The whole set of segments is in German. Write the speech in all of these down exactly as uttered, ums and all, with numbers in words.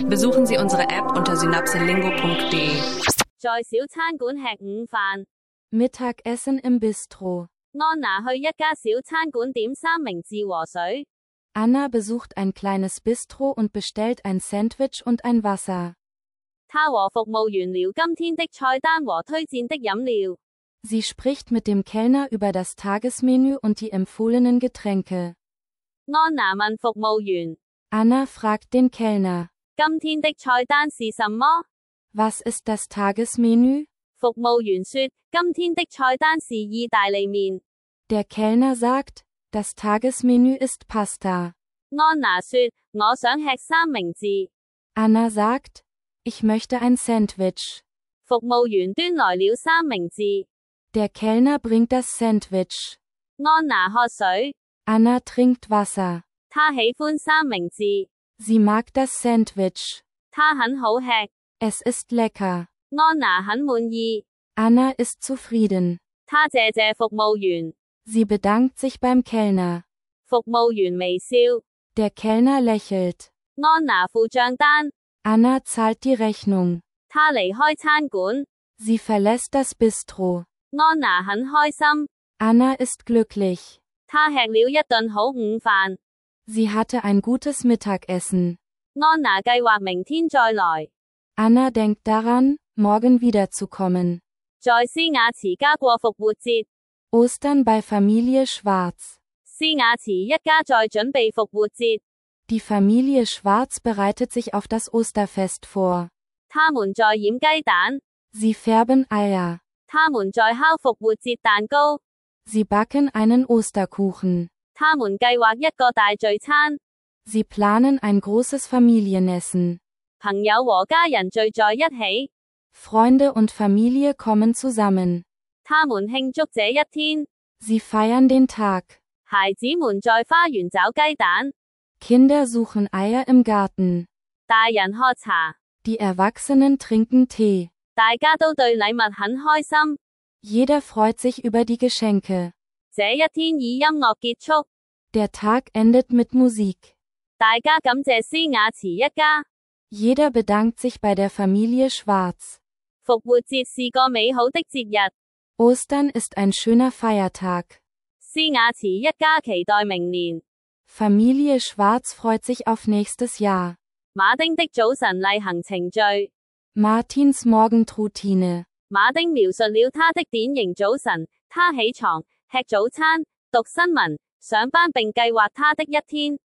Besuchen Sie unsere App unter synapselingo punkt de. 在小餐館吃午飯。 Mittagessen im Bistro. 安娜去一家小餐館點三明治和水。 Anna besucht ein kleines Bistro und bestellt ein Sandwich und ein Wasser. 她和服務員聊今天的菜單和推薦的飲料。 Sie spricht mit dem Kellner über das Tagesmenü und die empfohlenen Getränke. 安娜問服務員： Anna fragt den Kellner. 今天的菜單是什麼？ Was ist das Tagesmenü? 服務員說：今天的菜單是意大利麵。 Der Kellner sagt, das Tagesmenü ist Pasta. 安娜說：我想吃三明治。 Anna sagt, ich möchte ein Sandwich. 服務員端來了三明治。 Der Kellner bringt das Sandwich. 安娜喝水。 Anna trinkt Wasser. 她喜歡三明治。 Sie mag das Sandwich. 她很好吃。 Es ist lecker. 安娜很滿意。 Anna ist zufrieden. 她謝謝服務員。 Sie bedankt sich beim Kellner. 服務員微笑。 Der Kellner lächelt. 安娜付帳單。 Anna zahlt die Rechnung. 她離開餐館。 Sie verlässt das Bistro. 安娜很開心。 Anna ist glücklich. 她吃了一頓好午飯。 Sie hatte ein gutes Mittagessen. 安娜計劃明天再來。 Anna denkt daran, morgen wiederzukommen. 在斯雅茨家過復活節。 Ostern bei Familie Schwarz. 斯雅茨一家在準備復活節。 Die Familie Schwarz bereitet sich auf das Osterfest vor. 他們在染雞蛋。 Sie färben Eier. 他們在烤復活節蛋糕。 Sie backen einen Osterkuchen. 他們計劃一個大聚餐。 Sie planen ein großes Familienessen. 朋友和家人聚在一起。 Freunde und Familie kommen zusammen. 他們慶祝這一天。 Sie feiern den Tag. 孩子們在花園找雞蛋。 Kinder suchen Eier im Garten. 大人喝茶。 Die Erwachsenen trinken Tee. 大家都對禮物很開心。 Jeder freut sich über die Geschenke. 這一天以音樂結束。 Der Tag endet mit Musik. 大家感謝斯雅茨一家。 Jeder bedankt sich bei der Familie Schwarz. 復活節是個美好的節日。 Ostern ist ein schöner Feiertag. 斯雅茨一家期待明年。 Familie Schwarz freut sich auf nächstes Jahr. 馬丁的早晨例行程序。 Martins Morgenroutine. 馬丁描述了他的典型早晨，他起床，吃早餐，讀新聞，上班並計劃他的一天。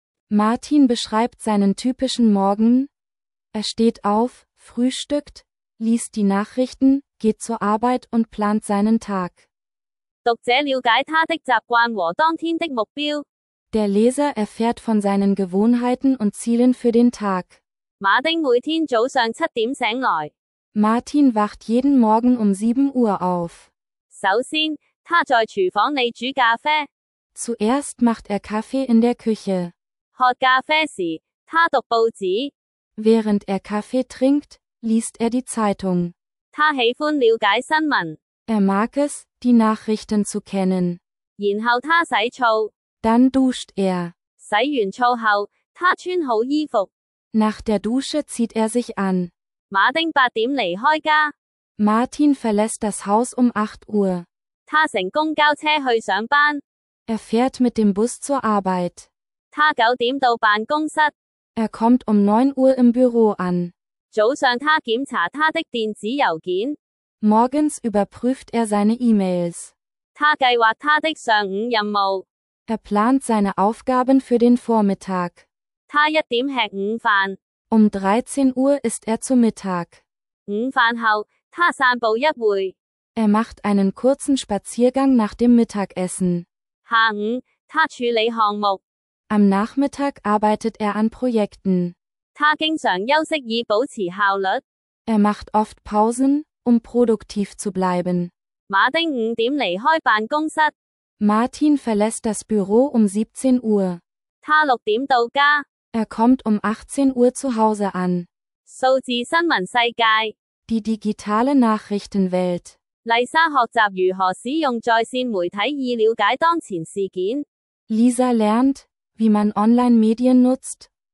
Martin beschreibt seinen typischen Morgen. Er steht auf, frühstückt, liest die Nachrichten, geht zur Arbeit und plant seinen Tag. 讀者了解他的習慣和當天的目標。 Der Leser erfährt von seinen Gewohnheiten und Zielen für den Tag. 馬丁每天早上七點醒來。 Martin wacht jeden Morgen um sieben Uhr auf. 首先，他在廚房裏煮咖啡。 Zuerst macht er Kaffee in der Küche. 喝咖啡時，他讀報紙。 Während er Kaffee trinkt, liest er die Zeitung. 他喜歡了解新聞。 Er mag es, die Nachrichten zu kennen. 然後他洗澡。 Dann duscht er. 洗完澡後，他穿好衣服。 Nach der Dusche zieht er sich an. 馬丁八點離開家。 Martin verlässt das Haus um acht Uhr. 他乘公交車去上班。 Er fährt mit dem Bus zur Arbeit. 他九點到辦公室。 Er kommt um neun Uhr im Büro an. 早上他檢查他的電子郵件。 Morgens überprüft er seine E-Mails. 他計劃他的上午任務。 Er plant seine Aufgaben für den Vormittag. 他一點吃午飯。 Um dreizehn Uhr isst er zu Mittag. 午飯後，他散步一會。 Er macht einen kurzen Spaziergang nach dem Mittagessen. 下午，他處理項目。 Am Nachmittag arbeitet er an Projekten. 他經常休息以保持效率。 Er macht oft Pausen, um produktiv zu bleiben. 馬丁五點離開辦公室。 Martin verlässt das Büro um siebzehn Uhr. 他六點到家。 Er kommt um achtzehn Uhr zu Hause an. 數字新聞世界。 Die digitale Nachrichtenwelt. 麗莎學習如何使用在線媒體以了解當前事件。 Lisa lernt, wie man Online-Medien nutzt,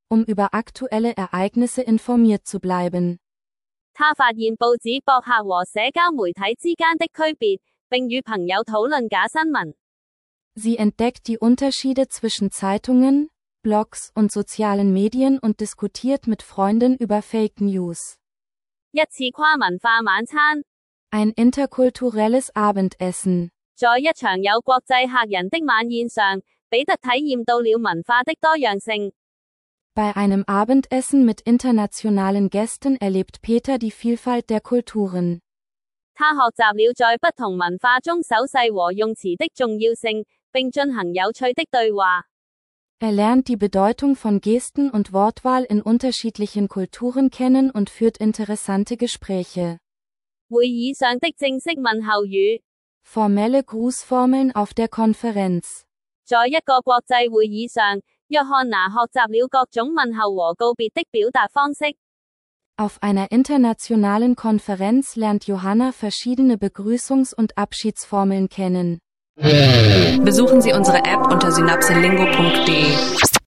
um über aktuelle Ereignisse informiert zu bleiben. 他發現報紙博客和社交媒體之間的區別，並與朋友討論假新聞。 Sie entdeckt die Unterschiede zwischen Zeitungen, Blogs und sozialen Medien und diskutiert mit Freunden über Fake News. 一次跨文化晚餐， Ein interkulturelles Abendessen. 在一場有國際客人的晚宴上，彼得體驗到了文化的多樣性。 Bei einem Abendessen mit internationalen Gästen erlebt Peter die Vielfalt der Kulturen. 他學習了在不同文化中手勢和用詞的重要性，並進行有趣的對話。 Er lernt die Bedeutung von Gesten und Wortwahl in unterschiedlichen Kulturen kennen und führt interessante Gespräche. 會議上的正式問候語， Formelle Grußformeln auf der Konferenz. 在一個國際會議上，約翰娜學習了各種問候和告別的表達方式。 Auf einer internationalen Konferenz lernt Johanna verschiedene Begrüßungs- und Abschiedsformeln kennen. Besuchen Sie unsere App unter synapselingo punkt de.